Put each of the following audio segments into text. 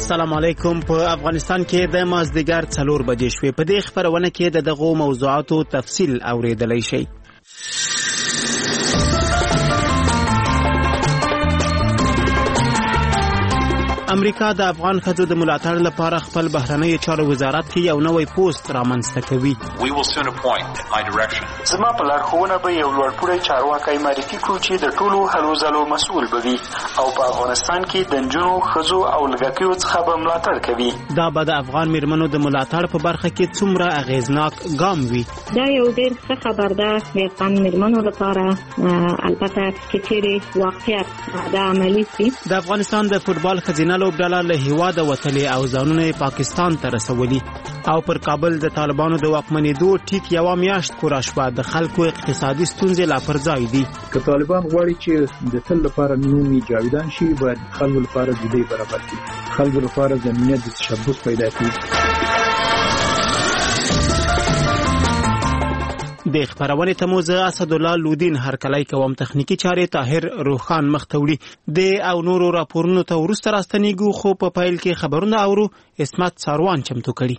السلام علیکم. په افغانستان کې د مازدیګر 4 بجې شوې. په دې خبرونه کې د دغو موضوعاتو تفصیل اوریدلای شئ. امریکا د افغان ښځو د ملاتړ لپاره خپل بهرنی چارو وزارت کې یو نوی پوسټ رامنځته کوي. زما په لارښوونه به یو لوړپوړی چارواکی معرفي کړو چې د ټولو هلو ځلو مسؤل به وي او په افغانستان کې د نجونو، ښځو او لږکیو څخه به ملاتړ کوي. دا به د افغان میرمنو د ملاتړ په برخه کې څومره اغیزناک ګام وي. دا یو ډېر ښه خبر ده د افغان میرمنو لپاره، البته چې چیرې واقعیت دا عملي شي. د افغانستان د فوټبال ښځینه لوبډله له هیواده وتلې او ځانونه پاکستان ته رسولي او پر کابل د طالبانو د واکمنېدو ټیک یوه میاشت پوره شوه. د خلکو اقتصادي ستونزې لا پر ځای دي. که طالبان غواړي چې د تل لپاره نومي جاویدان شي، باید خلکو لپاره د دې برابر کړي، خلکو لپاره زمینه د تشبث پیدا کړي. د خبرونه تموزه اسدالله لودین هرکلی کوم. تخنیکی چارې طاهر روخان مختوړي د او نورو راپورونو ته ورسته راستنیږو، خو په پایل کې خبرونه اورو. اسمت ساروان چمتو کړي.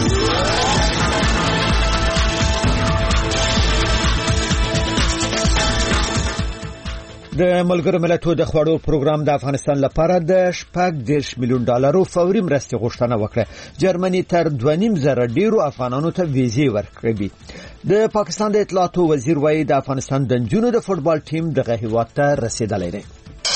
د ملګرو ملتونو د خوړو پروګرام د افغانستان لپاره د $10 میلیون فوري مرستې غوښتنه وکړه. جرمني تر 2.5 ډیرو افغانانو ته ویزې ورکړې. د پاکستان د اطلاعاتو وزیر وایي د افغانستان د نجونو د فوټبال ټیم دغه هیواد ته رسیدلی دی.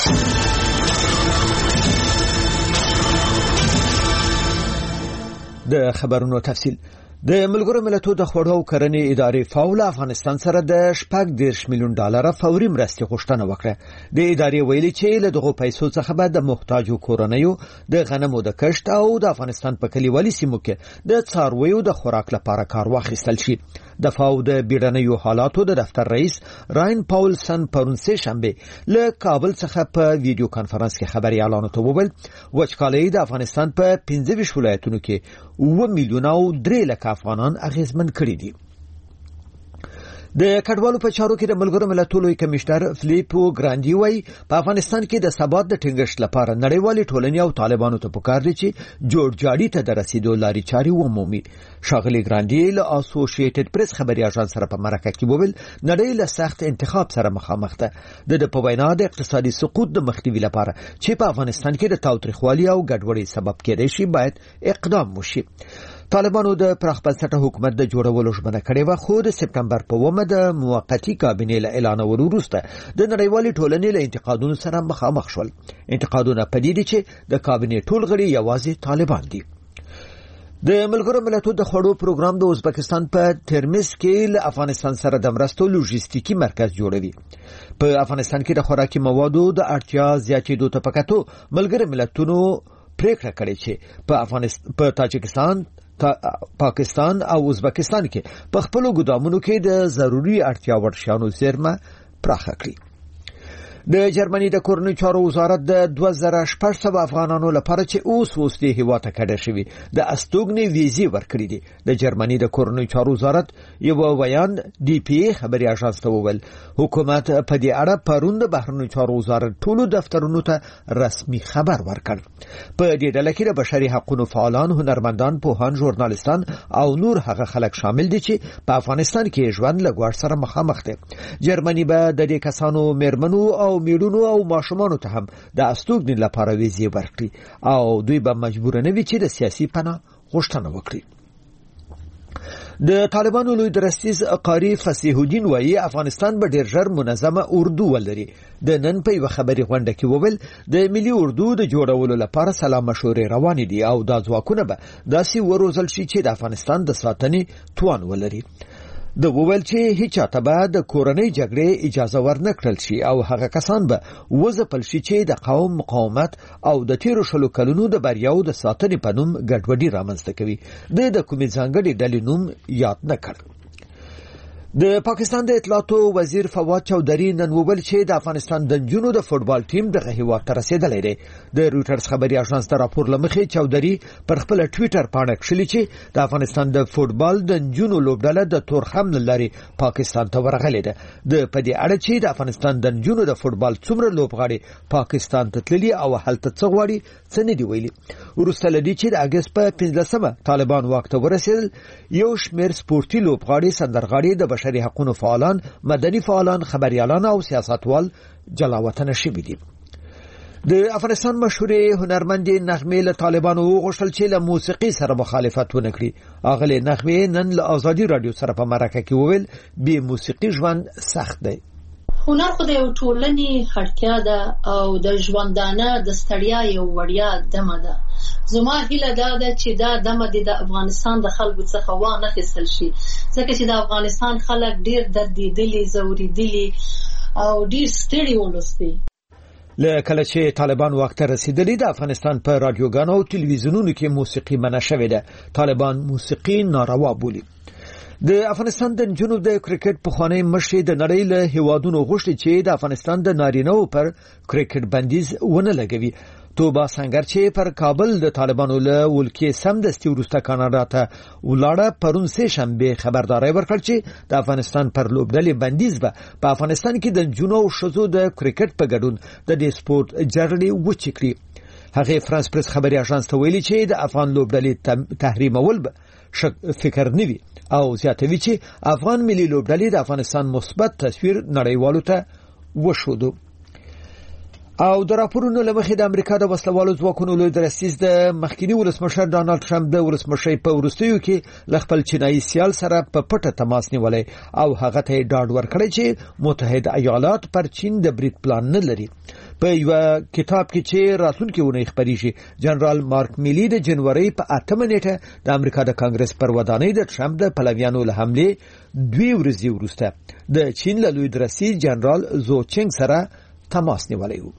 د خبرونو تفصیل. د ملګرو ملتونو د خوړو او کرنې ادارې فاو افغانستان سره د $10 میلیون فوري مرستې غوښتنه وکړه. د ادارې ویلي چې له دغو پیسو څخه به د محتاجو کورنیو د غنمو د کښت او د افغانستان په کلیوالي سیمو کې د څارویو د خوراک لپاره کار واخیستل شي. د فاو د بیړنیو حالاتو د دفتر رئیس راین پاولسن پرون سه شنبه له کابل څخه په ویډیو کانفرنس کې خبري اعلان وکړ. وچکالي د افغانستان په 15 ولایتونو کې 1 میلیون او 3 لک افغانان اغیزمن کړي دي. د کډوالو په چارو کې د ملګرو ملتونو کمشنر فلیپو ګراندي وایي په افغانستان کې د ثبات د ټینګښت لپاره نړیوالې ټولنې او طالبانو ته پکار دي چې جوړجاړي ته د رسیدو لارې چارې ومومي. ښاغلي ګراندي له اسوسییټډ پریس خبري اژانس سره په مرکه کې وویل نړۍ له سخت انتخاب سره مخامخ ده. د په وینا د اقتصادي سقوط د مخنیوي لپاره چې په افغانستان کې د تاوتریخوالي او ګډوډۍ سبب کېدای شي باید اقدام وشي. طالبانو د پراخ بنسټه حکومت د جوړولو ژمنه کړې و، خو د سپتمبر په 1 د موقتی کابینې له اعلان وروسته د نړیوالې ټولنې له انتقادونو سره مخامخ شول. انتقادونه پدې دي چې د کابینې ټول غړي یوازې طالبان دي. د ملګرو ملتونو د خوړو پروګرام د ازبکستان په ترمز کې له افغانستان سره د مرستو لوجستیکي مرکز جوړوي. په افغانستان کې د خوراکي موادو د اړتیا زیاتېدو ته پکاتو ملګرو ملتونو پریکړه کړې چې په تاجکستان، پاکستان او ازبکستان کې په خپل ګدامونو کې د ضروري اړتیا وړ شیانو زیرمه پراخه کړي. د جرمني د کورنیو چارو وزارت د 2600 افغانانو لپاره چې اوس د هیواد ته کډه شوي د استوګنې ویزې ورکړي دي. د جرمني د کورنیو چارو وزارت یو بیان ډي پی ای خبري اژانس ته وویل حکومت په دې اړه پرون د بهرنیو چارو وزارت ټولو دفترونو ته رسمي خبر ورکړ. په دې ډله کې د بشري حقوقو فعالان، هنرمندان، پوهان، ژورنالیستان او نور هغه خلک شامل دي چې په افغانستان کې ژوند له ګواښ سره مخامخ دي. جرمني به د دې کسانو میرمنو او میړونو او ماشومانو ته هم د استوګنې لپاره ویزې ورکړي او دوی به مجبور نه وي چې د سیاسي پناه غوښتنه وکړي. د طالبانو لوی درستیز قاری فصیح الدین وایي افغانستان به ډیر ژر منظمه اردو ولري. د نن په یو خبري غونډه کې وویل د ملي اردو د جوړولو لپاره سلا مشورې روانې دي او دا ځواکونه به داسې وروزل شي چې د افغانستان د ساتنې توان ولري. د وویل چې هیڅ چاته به د کورنۍ جګړې اجازه ورنکړل شي او هغه کسان به وځپل شي چې د قوم مقاومت او د تیرو شلو کلونو د بریاو د ساتنې په نوم ګډوډي رامنځته کوي. د کومې ځانګړې ډلې نوم یاد نه کړ. د پاکستان د اطلاعاتو وزیر فواد چودھری نن وویل چې د افغانستان د جنونو د فوتبال ټیم د هیواد ته رسیدلی دی. د رویټرز خبري اژانس د راپور لمخې چودھری پر خپل ټوئیټر باندې کړی چې د افغانستان د فوتبال د جنونو لوبډله د تورخم لاري پاکستان ته ورغلې ده. د پدې اړه چې د افغانستان د جنونو د فوتبال څومره لوبغاړي پاکستان ته تللي او هلته څه غواړي څه نه دی ویلي. ورسته لدی چې د اگست په 15مه طالبان واک ته ورسېدل، یو شمېر سپورتي لوبغاړي، سندرغاړي، د بشري حقوقو فعالان، مدني فعالان، خبريالان او سیاستوال جلاوطن شوي دي. د افغانستان مشهورې هنرمندې نغمې له طالبانو وغوښتل چې له موسیقي سره مخالفت ونه کړي. اغلې نغمې نن له آزادي رادیو سره په مرکه کې وویل بې موسیقي ژوند سخت دی. هنر خو د یو ټولنې اړتیا ده او د ژوندانه د ستړیا یو وړیا دمه ده. زما هیله ده چې دا دمه د افغانستان د خلکو څخه وانه خېستل شي، ځکه چې د افغانستان خلک ډیر دردېدلي، زورېدلي او ډیر ستړي ولسي. کله چې طالبان واک ته رسیدلي، د افغانستان په رادیوګانو او تلویزیونونو کې موسیقي منع شوې ده. طالبان موسیقي ناروا بولي. د افغانستان د جنوب د کرکټ پخوانی مشر د نړۍ له هیوادونو غوښتي چې د افغانستان د نارینه‌و پر کرکټ بندیز ونه لګوي. توبه سنگر چې پر کابل د طالبانو له ولکې سمدستي ورسته کاناډا ته ولاړه، پرون سه شنبه خبرداري ورکړه چې د افغانستان پر لوبډلې بندیز به په افغانستان کې د جنوب شوزو د کرکټ په ګډون د دې سپورت جرړې وچکړي. هغه فرانس پریس خبري اژانس ته ویلي چې د افغان لوبډلې تحریمول به فکر نه وي او زیاتوي چې افغان ملي لوبډلې د افغانستان مثبت تصویر نړیوالو ته وښودو. او د راپورونو لمخې د امریکا د وسلوالو ځواکونو لوی درستیز د مخکینی ولسمشر ډانلډ ټرمپ د ولسمشۍ په وروستیو کې ل خپل چینایي سیال سره په پټه تماس نیولای او هغه ته ډاډ ورکړی چې متحده ایالات پر چین د برید پلان نه لري. په یو کتاب کې چې راتلونکي ونې خبريږي، جنرال مارک میلی د جنوري په 8 نیټه د امریکا د کانګرس پر ودانۍ د ټرمپ د پلویانو له حمله 2 ورځې وروسته د چین له لوی درستیز جنرال زو چنګ سره تماس نیولی و.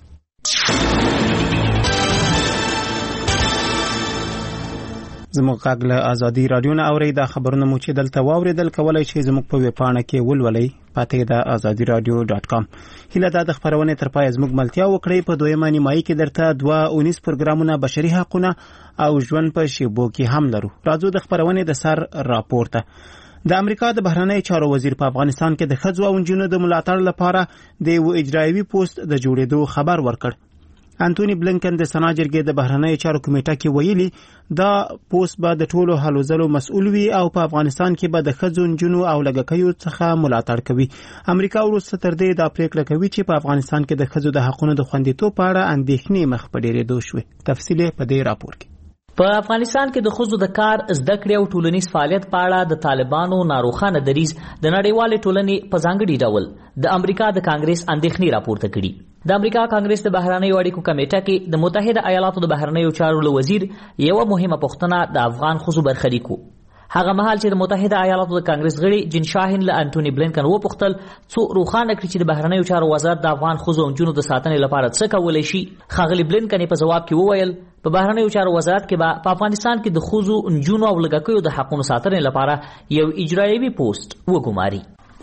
زموږ غږ له آزادي رادیو نه اوري. دا خبرونه مو چې دلته واوریدل کولای شئ زموږ په ویب پاڼه کې ولولئ، پته دا azadiradio.com. هله دا د خبرونه تر پای زموږ ملتیا وکړئ. په دویمه نیمایي کې درته 2 پروګرامونه بشري حقوقونه او ژوند په شیبو کې هم لرو. راځو د خبرونه د سر راپورته. د امریکا د بهرنی چارو وزیر په افغانستان کې د ښځو او نجونو د ملاتړ لپاره د یو اجرایوي پوسټ د جوړېدو خبر ورکړ. انټونی بلنکن د سنا جرګې د بهرنی چارو کمیټه کې ویلي دا پوسټ به د ټولو هلو ځلو مسؤل وي او په افغانستان کې به د ښځو، نجونو او لږکیو څخه ملاتړ کوي. امریکا وروسته تر دې دا پریکړه کوي چې په افغانستان کې د ښځو د حقوقو د خوندیتوب په اړه اندېښنې مخ په ډېرېدو شوې. تفصیل په دې راپور کې. په افغانستان کې د ښځو د کار، زده کړې او ټولنیز فعالیت په اړه د طالبانو ناروخانه دریځ د نړیوالې ټولنې په ځانګړي ډول د امریکا د کانګرس اندېښنې راپورته کړي. د امریکا کانګرس د بهرنیو اړیکو کمیټه کې د متحده ایالاتو د بهرنیو چارو وزیر یو مهمه پوښتنه د افغان ښځو برخلیک و. هغه مهال چې د متحده ایالاتو د کانګرس غړي جین شاهین له انټونی بلنکن وپوښتل څو روښانه کړي چې د بهرنیو چارو وزارت د افغان ښځو او نجونو د ساتنې لپاره څه کولی شي. ښاغلي بلنکن په جواب کې وویل په بهرنیو چارو وزارت کې به په افغانستان کې د ښځو، نجونو او لږکیو د حقوقو ساتنې لپاره یو اجرایوي پوسټ وګماري.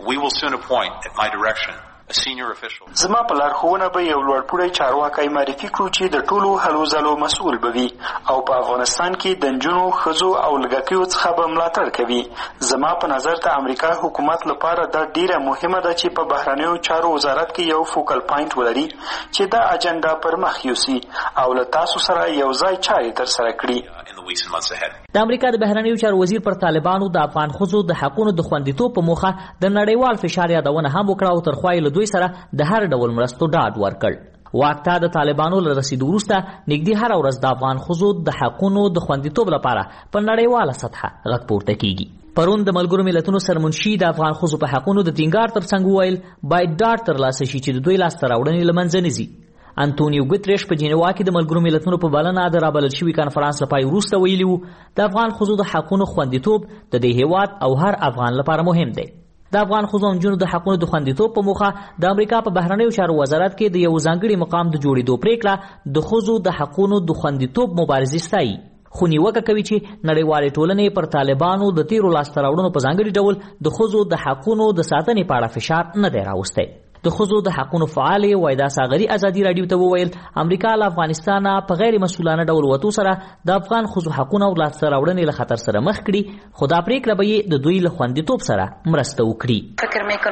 زما په لارښوونه به یو لوړپوړی چارواکی معرفي کړو چې د ټولو هلو ځلو مسؤل به وي او په افغانستان کې د نجونو، ښځو او لږکیو څخه به ملاتړ کوي. زما په نظر د امریکا حکومت لپاره دا ډیره مهمه ده چې په بهرنیو چارو وزارت کې یو فوکل پاینټ ولري چې دا اجنډا پر مخ یوسي او له تاسو سره یو ځای چارې ترسره کړي. د امریکا د بهرنیو چارو وزیر پر طالبانو د افغان ښځو د حقوقو د خوندیتوب په موخه د نړیوال فشار یادونه هم وکړه او تر خوای له دوی سره د هر ډول مرستو ډاډ ورکړ. واکته د طالبانو له رسیدو وروسته نږدې هر ورځ د افغان ښځو د حقوقو د خوندیتوب لپاره په نړیواله سطحه غږ پورته کیږي. پرون د ملګرو ملتونو سرمنشي د افغان ښځو په حقوقو د ټینګار ترڅنګ وویل باید ډاډ ترلاسه شي چې د دوی لاسته راوړنې له منځه نه ځي. انټونیو ګوتریش په جنیوا کې د ملګرو ملتونو په بلنه د رابلل شوي کانفرنس لپاره وروسته ویلي وو د افغان ښځو د حقوقو خوندیتوب د دې هیواد او هر افغان لپاره مهم دی. د افغان ښځو او نجونو د حقوقو د خوندیتوب په موخه د امریکا په بهرنیو چارو وزارت کې د یو ځانګړي مقام د جوړېدو پریکړه د ښځو د حقوقو د خوندیتوب مبارزې ستایي. خو نیوکه کوي چې نړیوالې ټولنې پر طالبانو د تیرو لاسته راوړنو په ځانګړي ډول د ښځو د حقونو د ساتنې په اړه فشار نه دی راوستی. د ښځو د حقونو فعال وایدا ساغری ازادي رادیو ته وویل امریکا له افغانستان په غیر مسؤلانه ډول وتو سره د افغان ښځو حقونه او لاسته راوړنې له خطر سره مخ کړي، خو دا پریکړه به د دوی له خوندیتوب سره مرسته وکړي.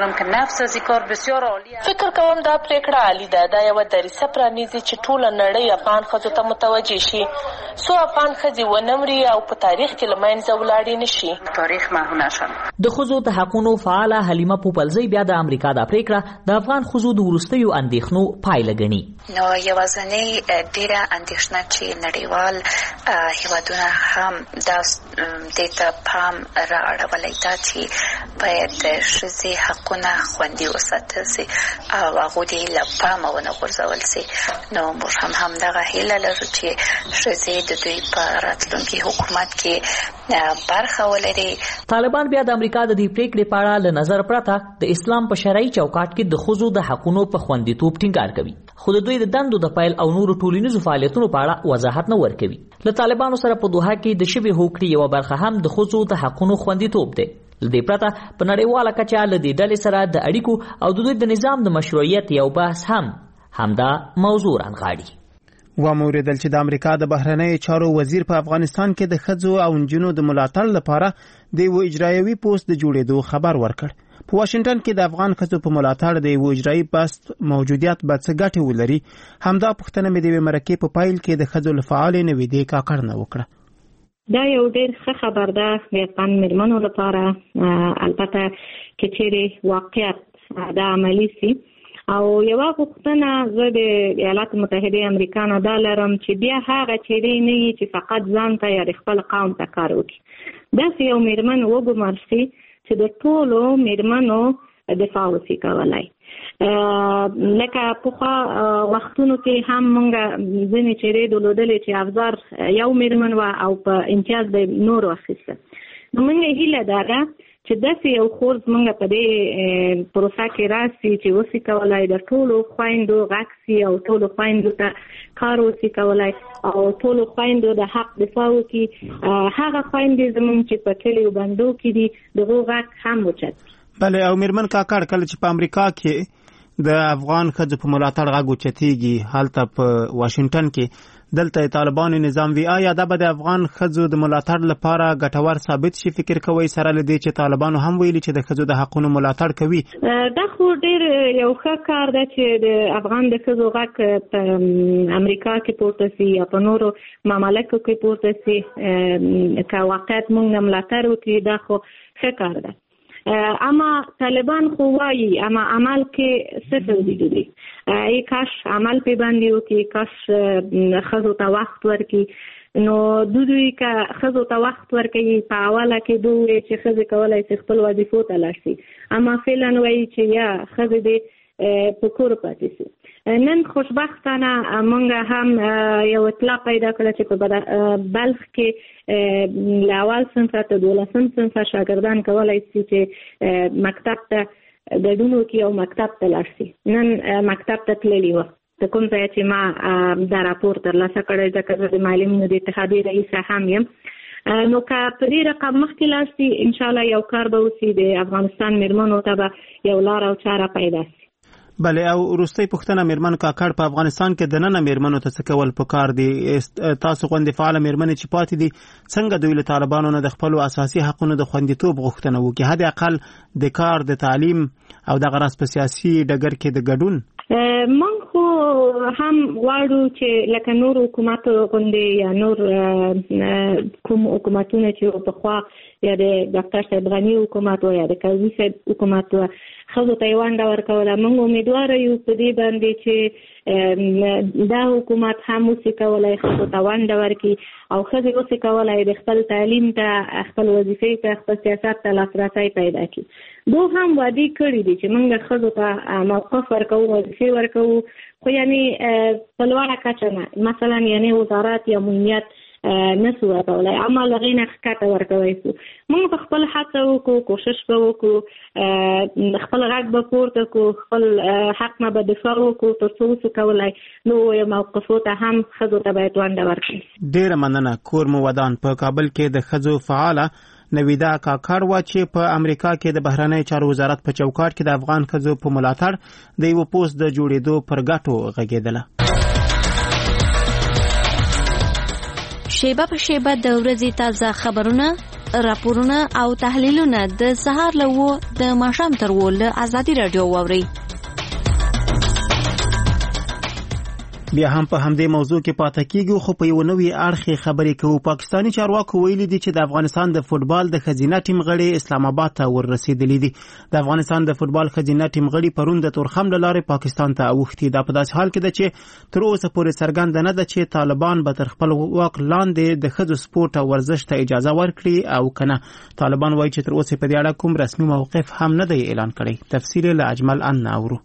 فکر کوم دا پریکړه عالی ده. دا یو دریسه پرانیزي چې ټول نړۍ افغان ښځو ته متوجه شي، سو افغان ښځې ونمري او په تاریخ کې له منځه ولاړې نشي. تاریخ محو نشن. د ښځو د حقونو فعاله حلیمه پوپلزی بیا د امریکا د پریکړه د افغان ښځو د وروستیو اندېښنو پایله ګڼي. نو یوازینۍ ډیره اندېښنه چې نړیوال هیوادونه هم دې ته پام را اړولی دا چې باید د ښځې حقونه خوندي وساتل سي او هغوی دې له پامه ونه غورځول سي. نو موږ هم همدغه هیله لرو چې ښځې د دوی په راتلونکي حکومت کې برخه ولري. طالبان بیا د امریکا د دې پریکړې په اړه له نظر پرته د اسلام په شرعي چوکاټ کې د ښځو د حقونو په خوندیتوب ټینګار کوي، خو د دوی د دندو د پیل او نورو ټولنیزو فعالیتونو په اړه وضاحت نه ورکوي. له طالبانو سره په دوحه کې د شبه هوکړې یوه برخه هم د ښځو د حقونو خوندیتوب دی. له دې پرته په نړیواله کچه له دې ډلې سره د اړیکو او د دوی د نظام د مشروعیت یو بحث هم همدا موضوع رانغاړي. وموریدل چې د امریکا د بهرنیو چارو وزیر په افغانستان کې د ښځو او نجونو د ملاتړ لپاره د یو اجرایوي پوسټ د جوړېدو خبر ورکړ. په واشنگټن کې د افغان ښځو په ملاتړ د یو اجرایي پوسټ موجودیت به څه ګټې ولري، همدا پوښتنه مې د یوې مرکې په پایل کې د ښځو له فعالې نویدې کاکړ نه وکړه. دا یو ډېر ښه خبر ده د افغان میرمنو لپاره، البته که چیرې واقعیت دا عملي سي. او یوه غوښتنه زه د ایالات متحده امریکا نه دا لرم چې بیا هغه چیرې نه وي چې فقط ځان ته یا د خپل قوم ته کار وکړي. داسې یو میرمن وګمارل سي چې د ټولو میرمنو دفاع وسي کولای. لکه پخوا وختونو کې هم مونږ ځینې چیرې درلودلې چې افزار یو میرمن وه او په امتیاز به نورو اخیسته. نو مونږ هیله ده چې داسې یو خور زمونږ په دې پروسه کې راسي چې وسي کولای د ټولو خویندو غږ سي او ټولو خویندو ته کار وسي کولای او ټولو خویندو د حق دفاع وکړي. هغه خویندې زمونږ چې په کلیو بندو کې دي دغو غږ هم اوچت. بله او میرمن کاکړ کله چې په امریکا کې د افغان ښځو په ملاتړ غږ اوچتېږي هلته په واشنګټن کې دلته طالبانو نظام وی آیا دا به د افغان ښځو د ملاتړ لپاره ګټور ثابت شي؟ فکر کوئ سره له دې چې طالبانو هم ویلي چې د ښځو د حقونو ملاتړ کوي؟ دا خو ډېر یو ښه کار ده چې د افغان د ښځو غږ په امریکا کې پورته سي یا په نورو ممالکو کې پورته سي. که واقعیت موږ نه ملاتړ وکړي دا خو ښه کار ده. اما طالبان خو وایي اما عمل کې څه توجیه دي. ای کاش عمل په باندې وکړي، کاش ښځو ته وخت ورکړي. نو دوی که ښځو ته وخت ورکوي په اوله کې دوی چې ښځې کولی شي خپل وظیفو ته لاړ شي، اما فعلا وایي چې یا ښځې دې په کور پاتې شي. نن خوشبختانه مونږ هم یو اطلاع پیدا کړه چې په بلخ کې له اول صنفه ته 12 صنفه شاګردان کولی شي چې مکتب ته ګډون وکړي او مکتب ته لاړ شي. نن مکتب ته تللي وه د کوم ځای چې ما دا راپور ترلاسه کړی ځکه زه د معلمینو د اتحادیې رئیسه هم یم. نو که په دې رقم مخکې لاړ شي انشاءالله یو کار به وسي، د افغانستان میرمنو ته به یو لار او چاره پیدا شي. بله او وروستۍ پوښتنه میرمن کاکړ په افغانستان کې د ننه میرمنو ته څه کول پکار دي؟ تاسو غوندې فعاله میرمنې چې پاتې دي څنګه دوی له طالبانو نه د خپلو اساسي حقونو د خوندیتوب غوښتنه وکړي، حد اقل د کار، د تعلیم او دغه راز په سیاسي ډګر کې د ګډون؟ من خو هم غواړو چې لکه نور حکومتو غوندې یا نور کوم حکومتونه چې پخوا یا د ډاکټر صاحب غني حکومت و یا د کاظمي صاحب حکومت و ښځو ته یې ونډه ورکوله. موږ امیدواره یو په دې باندې چې دا حکومت هم وسي کولی ښځو ته ونډه ورکړي او ښځې وسي کولی د خپل تعلیم ته، خپل وظیفې ته، خپل سیاست ته لاسرسی پیدا کړي. دو هم وعدې کړي دي چې موږ ښځو ته موقف ورکوو، وظیفې ورکوو، خو یعنې په لوړه کچه نه. مثلا یعنې وزارت یا مهمیت نسو ورکولای، اما لغې نه ښکته ورکوی سو. موږ په خپل هڅه وکړو، کوشش به وکړو، خپل غږ به پورته کړو، خپل حق نه به دفاع وکړو تر څو وسو کولای نو موقفو ته هم ښځو ته باید ونډه ورکړي. ډېره مننه. کور مو ودان په کابل کې د ښځو فعاله نویدا کاکړ وا چې په امریکا کې د بهرنی چارو وزارت په چوکاټ کې د افغان ښځو په ملاتړ د یو پوسټ د جوړېدو پر ګټو غږېدله. شیبه په شیبه د ورځې تازه خبرونه، راپورونه او تحلیلونه د سهار له 9 د ماښام تر 10 له ازادي رادیو واورئ. بیا هم په همدې موضوع کې پاتې کیږو، خو په یو نوې اړخ خبرې کوو. پاکستانی چارواکو ویلي دي چې د افغانستان د فوټبال د ښځینه ټیم غړي اسلام آباد ته ورسېدلي دي. د افغانستان د فوټبال ښځینه ټیم غړي پرون د تورخم له لارې پاکستان ته اوښتي. دا په داسې حال کې ده چې تر اوسه پورې څرګنده نه ده چې طالبان به تر خپل واک لاندې د ښځو سپورت او ورزش ته اجازه ورکړي او کنه. طالبان وایي چې تر اوسه په دې اړه کوم رسمي موقف هم نه دی اعلان کړی. تفصیل له اجمل ان اورو.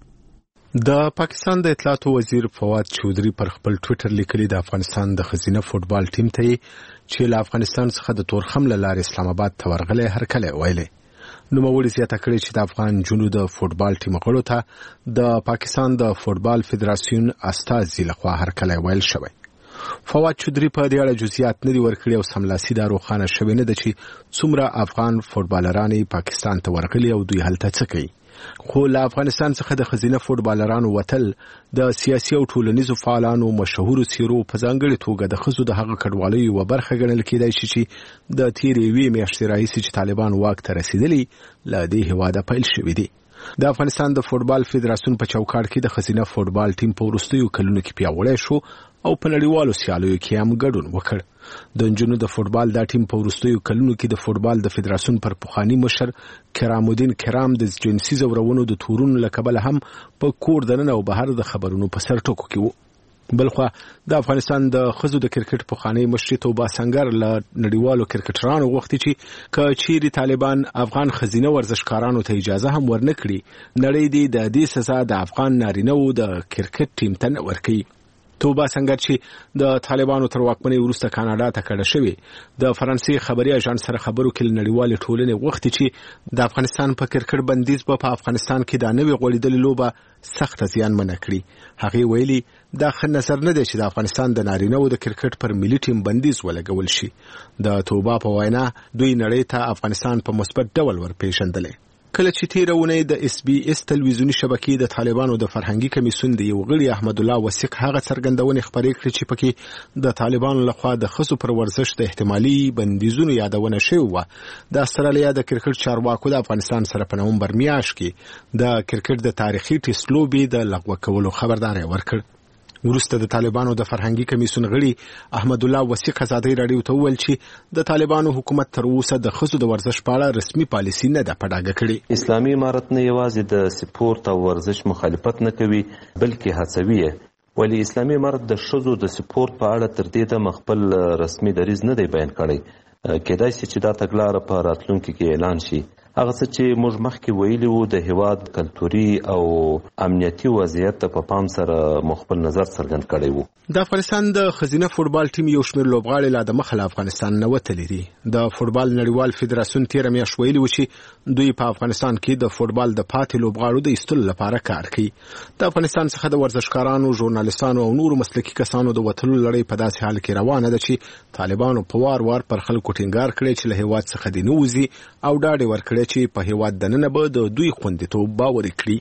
د پاکستان د اطلاعاتو وزیر فواد چودري پر خپل ټوئیټر لیکلي د افغانستان د ښځینه فوټبال ټیم ته چې له افغانستان څخه د تورخم له لارې اسلام آباد ته ورغلی هرکلی ویلی. نوموړي زیاته کړې چې د افغان جنو د فوټبال ټیم غړو ته د پاکستان د فوټبال فدراسیون استازي لخوا هرکلی ویل شوی. فواد چودري په دې اړه جزئیات نه دي ورکړي او سملاسي دا روښانه شوی نه ده چې څومره افغان فوټبالران پاکستان ته ورغلي او دوی هلته څه کوي. خو له افغانستان څخه د ښځینه فوټبالرانو وتل د سیاسي او ټولنیزو فعالانو مشهورو څیرو په ځانګړې توګه د ښځو د هغه کډوالۍ یوه برخه ګڼل کېدای شي چې د تېرې یوې میاشتې راهیسې چې طالبان واک ته رسېدلي له دې هېواده پیل شوي دي. د افغانستان د فوټبال فدراسیون په چوکاټ کې د ښځینه فوټبال ټیم په وروستیو کلونو کې پیاوړی شو او په نړیوالو سیالیو کې هم ګډون وکړ. د نجونو د فوټبال دا ټیم په وروستیو کلونو کې د فوټبال د فدراسیون پر پخواني مشر کرام الدین کرام د جنسي ځورونو د تورونو له کبله هم په کور دننه او بهر د خبرونو په سر ټکو کې و. بلخوا د افغانستان د ښځو د کرکټ پخوانی مشري توبه سنگر له نړیوالو کرکټرانو غوښتي چې که چیرې طالبان افغان ښځینه ورزشکارانو ته اجازه هم ورنکړي نړۍ دې د دې سزا د افغان نارینه‌و د کرکټ ټیم ته نه ورکوي. توبه سنگر چې د طالبانو تر واکمنۍ وروسته کاناډا ته کډه شوې د فرانسې خبري اژانس سره خبرو کې نړیوالې ټولنې غوښتي چې د افغانستان په کرکټ بندیز په افغانستان کې د نوې غوړېدلې لوبه سخت زیانمنه کړي. هغې ویلي دا ښه نظر نه دی چې د افغانستان د نارینه‌و د کرکټ پر ملي ټیم بندیز ولګول شي. د توبه په وینا دوی نړۍ ته افغانستان په مثبت ډول ورپېژندلی. کله چې تیره اونۍ د SBS تلویزیونی شبکې د طالبانو د فرهنګي کمیسیون د یو غړي احمد الله وثیق هغه څرګندونې خپرې کړې چې پکې د طالبانو لخوا د ښځو پر ورزش د احتمالي بندیزونو یادونه شوې وه. د استرالیا د کرکټ چارواکو د افغانستان سره په نومبر میاشت کې د کرکټ د تاریخي ټیسټ لوبې د لغوه کولو خبرداری ورکړ. وروسته د طالبانو د فرهنګي کمیسیون غړي احمد الله وثیق ازادي رادیو ته وویل چې د طالبانو حکومت تر اوسه د ښځو د ورزش په اړه رسمي پالیسي نه ده په ډاګه کړې. اسلامي امارت نه یوازې د سپورت او ورزش مخالفت نه کوي بلکې هڅوي یې، ولی اسلامي امارت د ښځو د سپورت په اړه تر دې دمه خپل رسمي دریځ نه دی بیان کړی. کېدای شي چې دا تګلاره په راتلونکي کې اعلان شي. هغه څه چې موږ مخکې ویلي وو د هیواد کلتوري او امنیتي وضعیت ته په پام سره خپل نظر څرګند کړی وو. د افغانستان د ښځینه فوټبال ټیم یو شمېر لوبغاړي لا د مخه له افغانستان نه وتلي دي. د فوټبال نړیوال فدراسیون تېره میاشت ویلي وو چې دوی په افغانستان کې د فوټبال د پاتې لوبغاړو د ایستلو لپاره کار کوي. د افغانستان څخه د ورزشکارانو، ژورنالستانو او نورو مسلکي کسانو د وتلو لړۍ په داسې حال کې روانه ده چې طالبانو په وار وار پر خلکو ټینګار کړی چې له هیواد څخه دې نه وځي او ډاډ یې ورکړی چې په هیواد دننه به د دوی خوندیتوب باوري کړي.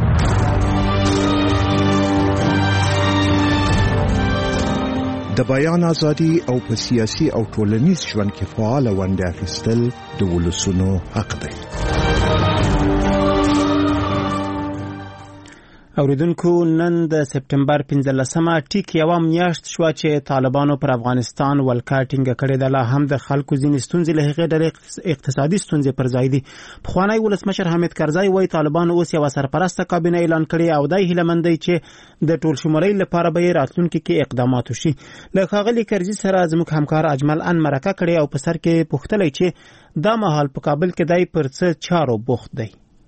د بیان ازادي او په سیاسي او ټولنیز ژوند کې فعال ونډه اخیستل د ولسونو حق دی. اوریدونکو نن د سپټمبر 15مه ټیک یوه میاشت شوه چې طالبانو پر افغانستان ولکه ټینګه کړې ده. لا هم د خلکو ځینې ستونزې له هغې ډېرې اقتصادي ستونزې پر ځای دي. پخوانی ولسمشر حامد کرزی وایي طالبانو اوس یوه سرپرسته کابینه اعلان کړې او دی هیله دی چې د ټول شمولۍ لپاره به یې راتلونکي کې اقدامات وشي. له ښاغلي کرزي سره زموږ همکار اجمل ان مرکه کړې او په سر کې پوښتلی چې دا مهال په کابل کې دی پر څه چارو بوخت دی.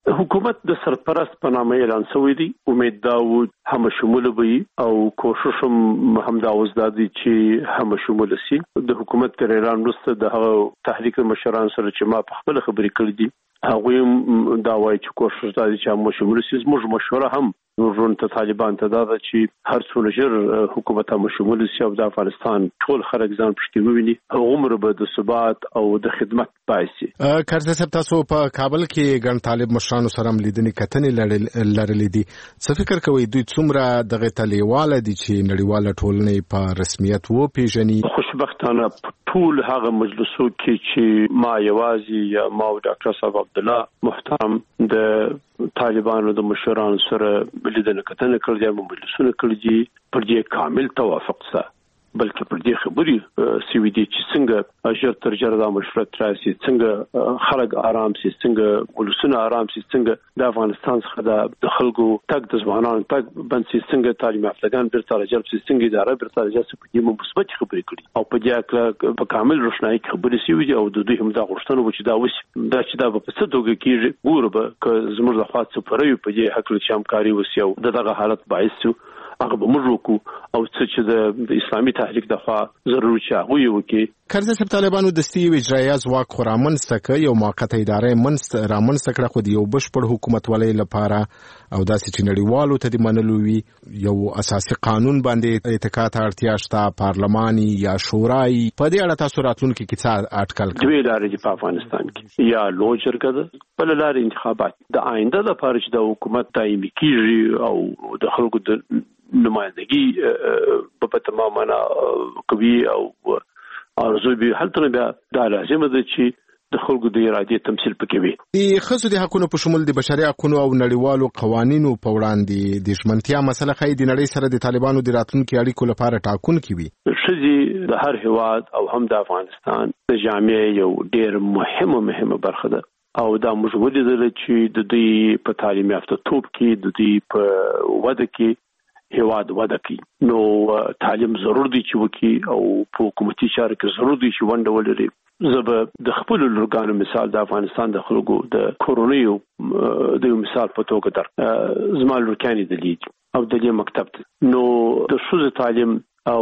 حکومت د سرپرست په نامه اعلان شوی دی. امید دا و هم شمول وي او کوشش هم دا وزدادي چې هم شمول شي. د حکومت تر اعلان وروسته د تحریک مشران سره چې ما په خپل خبرې کړې دي هغه دا وایي چې کوشش دا دي چې هم شمول شي. موږ مشوره هم ورون ته طالبان ته دا چې هر څو لږ حکومت هم شمول شي او د افغانستان ټول خلک ځان پښتي وویني عمر به د ثبات او د خدمت پایسي. کارته صاحب تاسو په کابل کې ګڼ طالب مشرانو سره لیدنې کتنې لرلې دي. څه فکر کوي دوی څومره دغه تلیواله دي چې نړیواله ټولنه په رسمیت و پیژني؟ خوشبختانه ټول هغه مجلسو کې چې ما یوازې یا ما او ډاکټر صاحب عبد الله محترم د طالبانو د مشرانو سره لیدنه کتنه کړې دي، مجلسونه کړې دي، پر دې کامل توافق سره بلکې پر دې خبرې سوي دي چې څنګه ژر تر ژره د مشروعیت راشي، څنګه خلک آرام شي، څنګه ولسونه آرام شي، څنګه د افغانستان څخه د خلکو تګ د ځوانانو تګ بند شي، څنګه تعلیم یافتگان بیرته راجلب شي، څنګه اداره بیرته راجلب شي. په دې مثبت خبرې کړي او په دې کې په کامل روښنايي خبرې سوي دي او د دوی هم دا غوښتنه و چې دا وشي. دا چې دا په څه توګه کېږي ګوره به که زموږ د خوا څه پروي په دې حق له همکاري وشي او دغه حالت باعث شو هغه به موږ وکړو او څه چې د اسلامي تحریک د خوا ضروري چې هغه یې وکړي. کرزي صاحب طالبانو دستي اجرایي ځواک خو رامنځته کړ، یو موقته اداره رامنځته کړه، خو د یو بشپړ حکومت ولې لپاره او داسې چې نړیوالو ته د منلو وي یو اساسي قانون باندې اتکا ته اړتیا شته، پارلماني یا شورای. په دې اړه تاسو راتلونکي کې څه اټکل کوئ؟ دوی لارې په افغانستان کې یا لوی جرګه ده، بل لارې انتخابات د آینده لپاره چې د حکومت دایمي کیږي او د خلکو د نمائندګي په تمام معنا کوي او ارزو به هلته بیا دا لازم ده چې د خلکو د ارادې تمثيل پکې وي. د خصوصي د حقوقو په شمول د بشري حقوقو او نړیوالو قوانینو په وړاندې د ژمنتیا مسله خې د نړۍ سره د طالبانو د راتلونکو اړیکو لپاره ټاکونکي وي. شذي د هر هواد او هم د افغانستان د جامعې یو ډېر مهمه برخه ده او دا موږ ولیدل چې د دوی په تعلیم یافته توپ کې د دوی په وده کې هواد وده کوي. نو تعلیم ضرور دی چې وکي او په حکومتي چارو کې ضرور دی چې ونډه ولري. زه د خپل لورګانو مثال د افغانستان د خلکو د کورونیو د مثال په توګه در زما لورکانې د لید او د دې مکتب نو د شوزه تعلیم او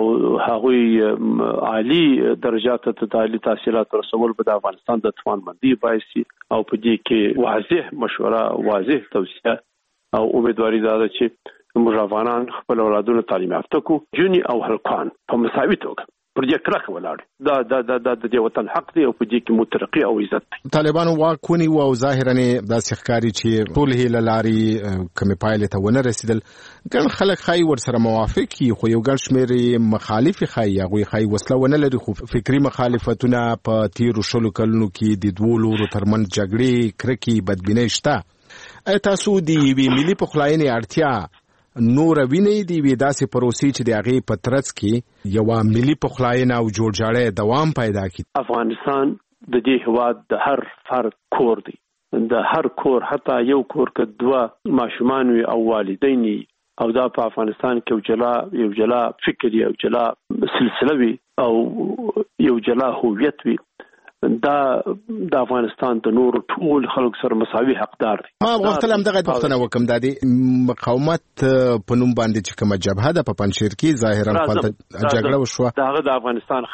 هغوی عالی درجات ته تعلیمي تحصیلات رسول په افغانستان د توانمندي بایسي او په دې کې واضح مشوره، واضح توصیه او امیدواري ده چې موږ افغانان خپل اولادونو تعلیم یافته کو جونی او هلکان په مساوي توګه پر دې کړه ولاړ دا د وطن حق دی او په دې کې مترقي او عزت دی. طالبانو واکونی او ظاهرا د سخکاری چې ټول هله لاري کوم پایله ته ونه رسیدل ګڼ خلک خای ور سره موافقي خو یو ګڼ شمیر مخالف خای هغه خای وسله ونه لري خو فکری مخالفتونه په تیر شلو کلونو کې د دوه لورو ترمنځ جګړې کرکی بدبینۍ شته. تاسو د ملي پخلاینې اړتیا نور ویني دی وی داسې پروسې چې د هغه په ترڅ کې یو ملي پخلاینه او جوړجاړی دوام پیدا کړي. افغانستان د دې هواد د هر فرد کور دی، د هر کور حتی یو کور کې دوه ماشومان وي او والدین او دا په افغانستان کې یو جلا فکر یو جلا سلسله وي او یو جلا هویت وي. دا د افغانستان د نور ټول خلک سره مساوي حقدار دي. ما غوښتل هم دغه پوښتنه وکم د مقاومت په نوم باندې چې کومه جبهه د په پنځیر کې ظاهرا خپل جګړه وشوه دغه د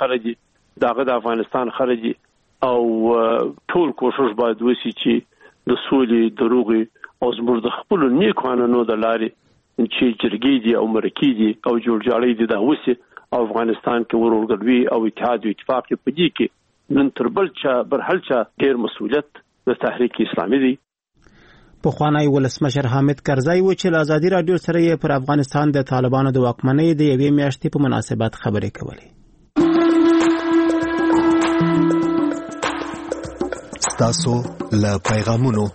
افغانستان خارجي او ټول کوشش باید وشي چې د سولې دروغي او زموږ د خپل نیک قانونو د لارې چې جرګې دي او مرکې دي او جوړجاړي دي دا وشي او افغانستان کې ورورګلوي او اتحاد او اتفاق په دې کې نن تر بل چا بر هل چا ډیر مسؤلیت د تحریک اسلامي دی. په خوانای ولسمشر حامد کرزي و چې آزادي رادیو سره پر افغانستان د طالبانو د واکمنۍ د یوې میاشتې په مناسبت خبرې کولې. تاسو له پیغامونو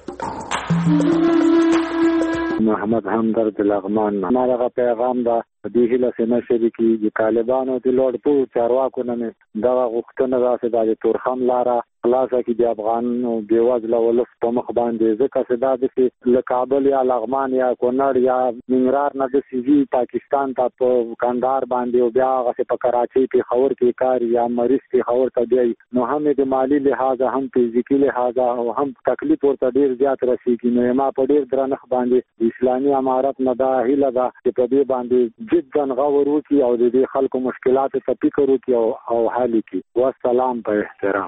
محمد همدرد لغمان ماغه پیغام دا د هیله سیمه شریکی د طالبانو د لوړ پوړ چارواکو نه دا غوښتنه راځي د تورخم لاره خلاصه کې د افغان بیوزله ولس په مخ باندې ځکه چې دا د کابل یا لغمان یا کونړ یا ننګرهار نه د سیزي پاکستان ته په کندهار باندې او بیا هغه په کراچۍ پېښور کې کار یا مریض پېښور ته دی نو هم د مالی لحاظ هم فزیکي لحاظ او هم تکلیف ورته ډیر زیات رسیږي نو ما په ډیر درنښت باندې د اسلامي امارت نه دا هیله ده چې په دې باندې جدا غور وکړي او د خلکو مشکلات ته فکر وکړي او حل کړي والسلام په احترام.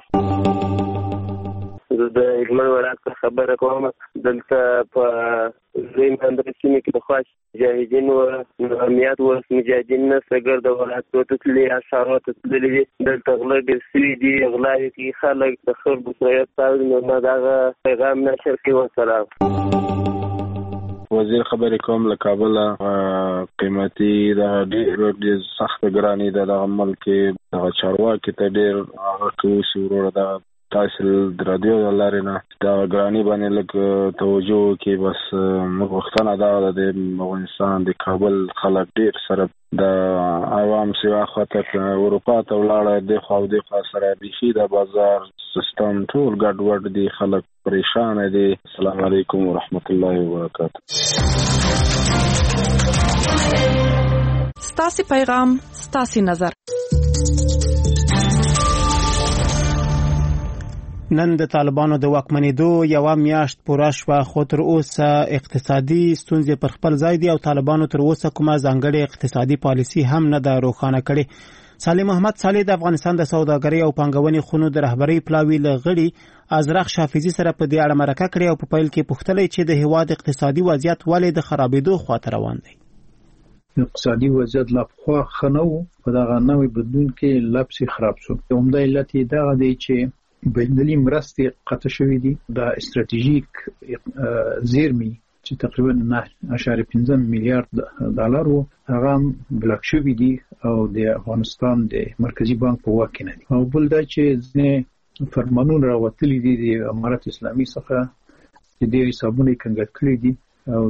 د اجمل وړاندې خبره کوم دلته په زین اندر سیمه کې د خاص مجاهدین او امنیت او مجاهدین نه څنګه د ولایتو تللي اشارات تللي دلته غلط سوي دي غلا کې خلک د خلکو سره تاسو نه دا پیغام نشر کوي. والسلام. وزیر خبرې کوم له کابل قیمتي د ډېر سخت ګرانی د عمل کې د چارواکي ته ډېر هغه کوي ورور د تاسو د رادیو لارې نه دا ګرانی باندې لکه توجه کې بس مغختنه دا د افغانستان د کابل خلک ډېر سره د عوام سیوا خاطر اروپا ته ولاړ دي خو د خاصره بيخي د بازار سیستم ټول ګډوډ دي خلک پریشان دي. السلام علیکم ورحمت الله وبرکاته. ستاسو پیغام ستاسو نظر. نن د طالبانو د واکمنېدو یو میاشت پوره شوه خو تر اوسه اقتصادي ستونزې پر خپل ځای دي او طالبانو تر اوسه کومه ځانګړې اقتصادي پالیسي هم نه ده روښانه کړې. صالح محمد صالح د افغانستان د سوداګرۍ او پانګونې خونو د رهبرۍ پلاوي لغړي ازرق شافعي سره په دې اړه مرکه کړې او په پیل کې پوښتلې چې د هیواد اقتصادي وضعیت ولې د خرابېدو خواته روان دی. اقتصادي وضعیت لا خو خنو په دغه نوې بدلون کې لپسي خراب شو. عمده علت یې دا دی چې بینالمللي مرستې قطع شوې دي. د استراتیژیک زیرمې چې تقریبا 9.15 میلیارډ ډالر وو هغه بلاک شوې دي او د افغانستان د مرکزی بانک په واک کې نه دي. او بل دا چې ځنې فرمانونه راوتلي دي د امارت اسلامي څخه چې ډېر حسابونه کنګل کړي دي او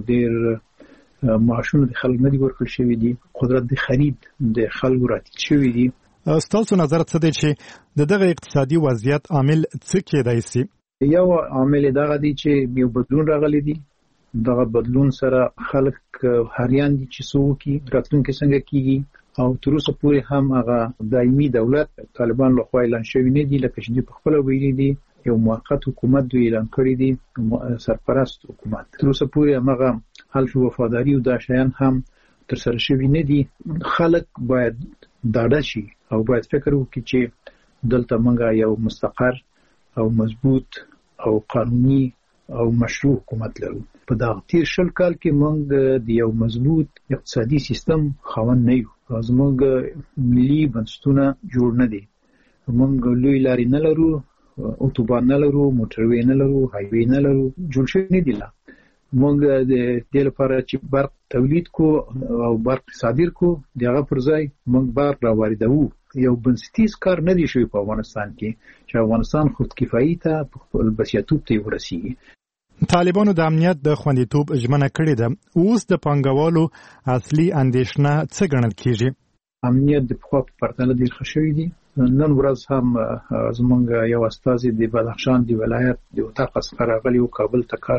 ډېر معاشونه د خلکو نه دي ورکړل شوي دي. قدرت د خرید د خلکو راټیټ شوي دي. ستاسو نظر څه دی چې دغه اقتصادي وضعیت عامل څه کېدای شي؟ یو عامل دغه دی چې یو بدلون راغلی دی. دغه بدلون سره خلک هریان دي چې څوکي راتلونکي څنګه کیږي او تر اوسه پورې هم هغه دایمي دولت طالبان له خوا اعلان شوی نه دی لکه چې په خپل ویلي دي یو موقت حکومت دوی اعلان کړی دی سرپرست حکومت. تر اوسه پورې هغه حلف وفاداری او دا شیان هم تر سره شوی نه دي. خلک باید ډاډه شي او باید فکر وکړي چې دلته موږ یو مستقر او مضبوط او قانوني او مشروع حکومت لرو. په دا تیر شل کال کې موږ د یو مضبوط اقتصادي سیستم خاوند نه یو. زموږ ملي بنسټونه جوړ نه دي. موږ لوی لارې نه لرو، اتوبان نه لرو، موټروي نه لرو، هایوي نه لرو، جوړ شوی نه دي. موږ د دې لپاره چې برق تولید کو او برق صادر کو دغه پر ځای موږ برق راوړو. یو بنسټیز کار نه دی شوی په افغانستان کې چې افغانستان خودکفایي ته په بسیاتوب ته ورسیږي. طالبانو د امنیت د خوندیتوب ژمنه کړې ده. اوس د پانګوالو اصلي اندېښنه څه ګڼل کېږي؟ امنیت د پخوا په پرتله ډېر ښه شوی دی. نن ورځ هم زمونږ یو استازي د بدخشان د ولایت د اتاق څخه راغلی و کابل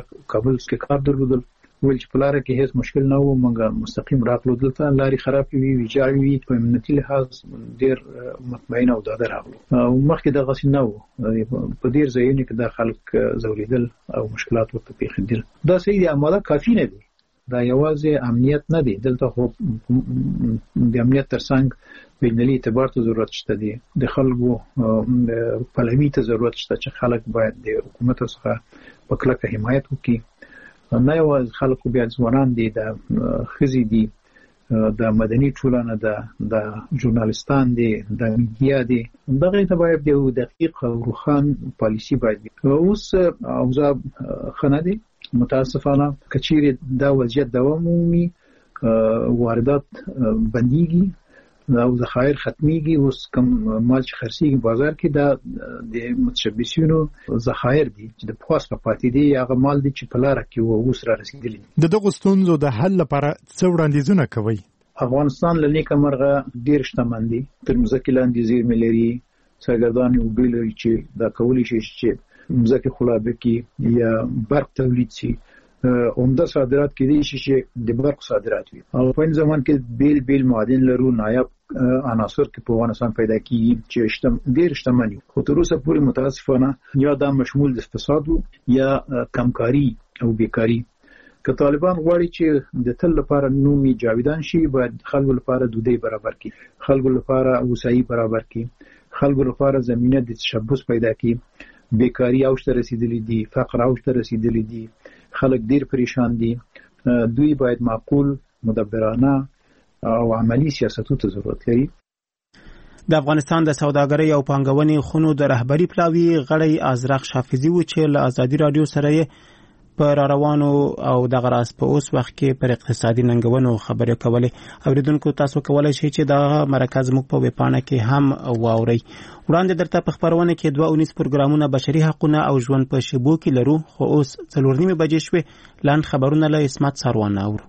کې کار درلودل. ویل چې په لاره کې هیڅ مشکل نه و. موږ مستقیم راغلو دلته لارې خرابې وي ویجاړې وي په امنیتي لحاظ ډېر مطمئن او ډاډه راغلو. مخکې دغسې نه و. په ډېر ځایونو کې دا خلک ځورېدل او مشکلات ورته پېښېدل. دا صحیح دی اماده کافي نه دی. دا یوازې امنیت نه دی. دلته خو د امنیت ترڅنګ بینالمللي اعتبار ته ضرورت شته دی. د خلکو پلوي ته ضرورت شته چې خلک باید د حکومت څخه په کلکه حمایت وکړي. نه یوازې خلکو بیا ځوانان دي، د ښځې دي، د مدني ټولنه ده، د ژورنالستان دي، د میډیا دي. دغه ته باید یو دقیق او روښانه پالیسي باید وي. اوس اوضاع ښه نه دي متاسفانه. که چیرې دا وضعیت دوام ومومي واردات بندیږي او ذخایر ختمیږي. اوس کوم مال چې خرڅیږي بازار کې دا د متشبثینو ذخایر دي چې د پخوا څخه پاتې دي. هغه مال دي چې په لاره کې و اوس را رسېدلي دي. د دغو ستونزو د حل لپاره څه وړاندیزونه کوئ؟ افغانستان له نیکه مرغه ډېر شتمن دی. تر مځکې لاندې زیرمې لري، سرګردان او بیل چې دا کولی شي چې مزکه خلابه کې یا برق تولید شي عمده صادرات کې دي چې د برق صادرات وي او په زمان کې بیل معادن لرو نایب عناصر کې په افغانستان پیدا کیږي چې ډېر شتمني خو تر اوسه پورې متاسفانه یا دا مشمول د اقتصاد یا کمکاری او بیکاری که طالبان غواړي چې د تل لپاره نومي جاویدان شي باید خلکو لپاره دودي برابر کړي خلکو لپاره وسایي برابر کړي خلکو لپاره زمينه د تشبث پیدا کړي بیکاری اوج ته رسیدلې دي فقر اوج ته رسیدلې دي خلک ډیر پریشان دي دوی باید معقول مدبرانه او عملی سیاستو ته ضرورت لري د افغانستان د سوداګرۍ او پانګونې خونو د رهبری پلاوی غړی ازرق شافعي و چې له ازادي رادیو سره پر روانو او د غراس په اوس وخت کې پر اقتصادي ننګونو خبرې کولې اوریدونکو تاسو کولای شئ چې دا مرکز موږ په ویبپاڼه کې هم واورئ وړاندې درته په خبرونه کې 2 پروګرامونه بشري حقوقونه او ژوند په شبو کې لرو خو اوس 4:30 بجې شوې لاند خبرونه له اسمت سروان اورو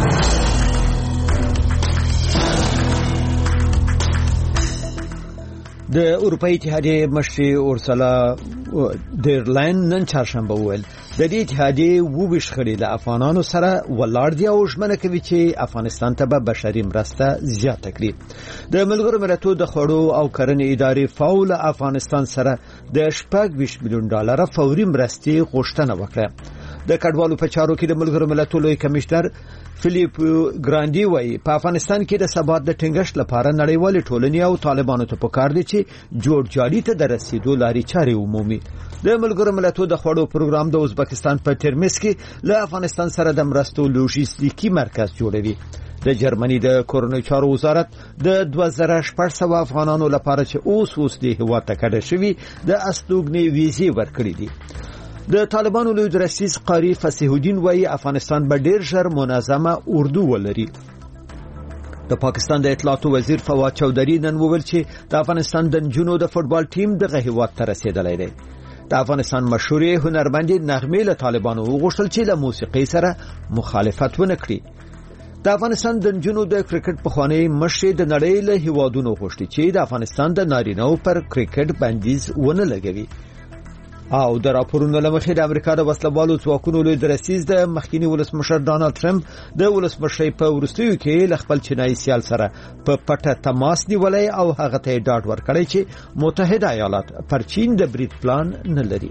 د اروپאי اتحادیې مشر اورسلا ډیرلاین نن چهارشنبه وویل د دې اتحادیې وویش خړې د افغانانو سره ولاړ دی او ژمنه کوي چې افغانستان ته به بشري مرسته زیاته کړي د ملګرو ملتونو د خوړو او کرنې ادارې فاو له افغانستان سره د $20 میلیون فوري مرستې غوښتنه وکړه د کډوالو په چارو کې د ملګرو ملتونو لوی کمشنر فلیپ ګراندي وايي په افغانستان کې د ثبات د ټینګښت لپاره نړیوال ټولنې او طالبانو ته پکار دي چې جوړجاړي ته د رسیدو لارې چارې عمومي د ملګرو ملتونو د خوړو پروګرام د ازبکستان په ترمز کې له افغانستان سره د مرستو لوجستیکي مرکز جوړوي د جرمني د کورونی چارو وزارت د 2400 افغانانو لپاره چې اوس د هوا ته کډه شوی د استوګنې ویزې ورکړي دي د طالبانو لوی رئیس قاری فصیح الدین وايي افغانستان به ډیر ژر منظمه اردو ولري د پاکستان د اطلاعاتو وزیر فواد چودھری نن وویل چې د افغانستان د جنو د فوتبال ټیم د هیواد ته رسیدلی دی د افغانستان مشهورې هنرمندې نغمې له طالبانو وغوښتل چې له موسیقي سره مخالفت ونه کړي د افغانستان د جنو د کرکټ پخوانی مشر د نړۍ له هیوادونو غوښتي چې د افغانستان د نارینه‌و پر کرکټ بندیز ونه لګوي او د راپورونو لمخې د امریکا د وسلوالو ځواکونو لوی رئیس د مخکینی ولسمشر ډانلډ ټرمپ د ولسمشر په ورستیو کې ل خپل چینایي سیال سره په پټه تماس نیولای او هغه ته ډاډ ورکړی چې متحده ایالات پر چین د برید پلان نه لري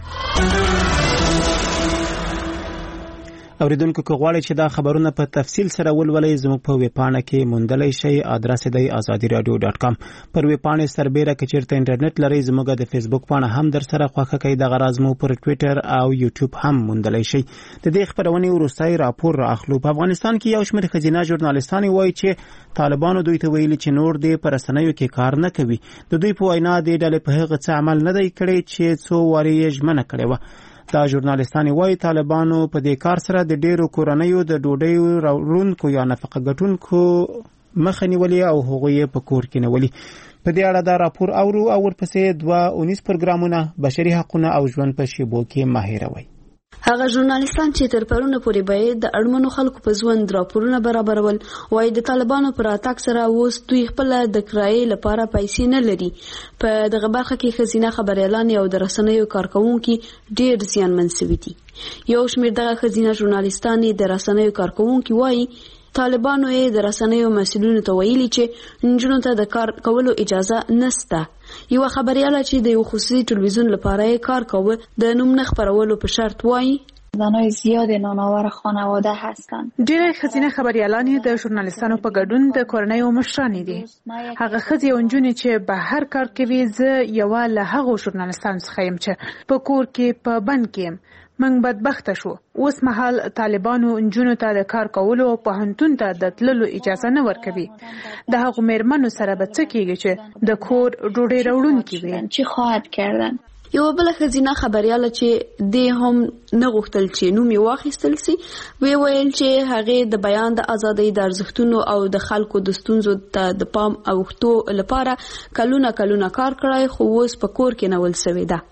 اوریدونکو کو غواړي چې دا خبرونه په تفصیل سره ولولئ زموږ په ویبپاڼه کې موندلای شئ ادرس دی azadiradio.com پر ویبپاڼه سربېره کې چیرته انټرنیټ لري زموږ د فیسبوک پاڼه هم در سره خوښه کوي د غراز مو پر ټوئیټر او یوټیوب هم موندلای شئ د دې خبرونه وروستي راپور راخلو په افغانستان کې یو شمېر خزینه ژورنالیستان وایي چې طالبانو دوی ته ویلي چې نور دې پر رسنیو کې کار نه کوي د دوی په وینا د ډلې په هغه څه عمل نه دی کړی چې څو واري یې ژمنه کړې و دا ژورنالیستان وایي طالبانو په دې کار سره د ډېرو کورنیو د ډوډۍ راوړونکو یا نفقه ګټونکو مخه نیولې او هغوی په کور کې نیولې په دې اړه دا راپور اورو او ورپسې 2 پروګرامونه بشري حقوقونه او ژوند په شیبو کې ماهروي هغه ژورنالیستان چې تر پرونه پورې به د اړمنو خلکو په ژوند راپورونه برابرول وایي د طالبانو پر اتاک سره اوس دوی خپل د کرایې لپاره پیسې نه لري په دغه برخه کې خزینه خبريالان او د رسنیو کارکونکو ډېر زیانمن شوي دي یو شمېر دغه خزینه ژورنالیستان د رسنیو کارکونکو وایي طالبانو یې د رسنیو مسؤلینو ته ویلي چې نجونو ته د کار کولو اجازه نشته یو خبرياله چې د یو خصوصي تلویزیون لپاره کار کوي د نوم نه خبرولو په شرط وایي زنای زیاد نانآور خانواده هستند. ډېر خزینه خبريالان د ژورنالیستانو په ګډون د کورنۍ مشران دي. هغه خزي اونجونی چې به هر کار کوي زه یو له هغه ژورنالیستانو څخه يم چې په کور کې په بند کې من بدبخت شو اوس مهال طالبانو انجونو ته د کار کولو او په هنتون ته د تللو اجازه نه ورکوي د هغو مېرمنو سره به څه کېږي چې د کور ډوډۍ راوړونکي وي چی خواهد کردن یو بل خزینه خبرياله چې د هم نه غوښتل چې نوم یې واخیستل سي ویل چې هغه د بیان د ازادۍ د ارزښتونو او د خلکو د ستونزو ته د پام اوښتو لپاره کلونه کار کړای خو اوس په کور کې نول سوی ده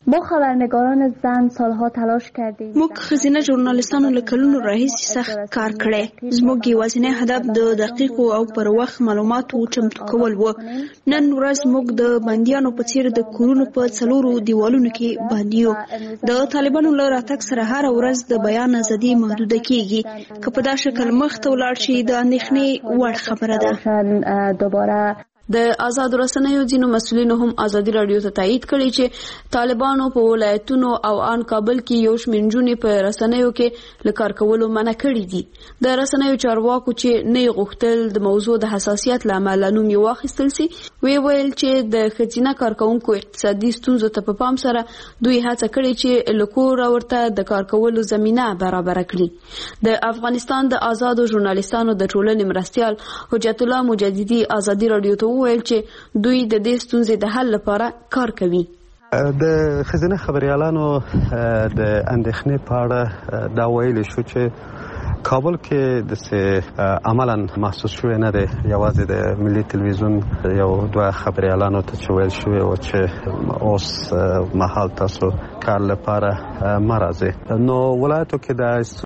ما خبرنگاران زن سالها تلاش کردیم. موږ ښځینه ژورنالیستانو له کلونو راهیسې سخت کار کړی. زموږ یوازینی هدف د دقیقو او پر وخت معلوماتو چمتو کول و. نن ورځ موږ د بندیانو په څیر د کورونو په 4 دیوالونو کې بندي یو. د طالبانو له راتګ سره هر ورځ د بیان ازادي محدوده کیږي. که په دا شکل مخ ته ولاړ شي د اندېښنې وړ خبره ده. دوباره د آزاد رسنیو ځینو مسؤلینو هم ازادي رادیو ته تایید کړی چې طالبانو په ولایتونو او ان کابل کې یو شمېر نجونې په رسنیو کې له کار کولو منع کړي دي. د رسنیو چارواکو چې نه غوښتل د موضوع د حساسیت له امله نوم یې واخیستل سي، ویل چې د ښځینه کارکونکو اقتصادي ستونزو ته په پام سره دوی هڅه کړې چې له کوره ورته د کار کولو زمینه برابر کړي. د افغانستان د آزادو ژورنالیستانو د ټولنې مرستیال حجت الله مجددي ازادي رادیو ته ویل چې دوی د دې ستونزې د حل لپاره کار کوي. د ښځینه خبریالانو د اندېښنې په اړه دا ویل شو چې کابل کې د عملاً محسوس شوی نه دی. یوازې د ملي تلویزیون یو 2 خبریالانو ته چې ویل شوی و چې اوس مهال تاسو کار لپاره مه راځئ. نو ولایتو کې د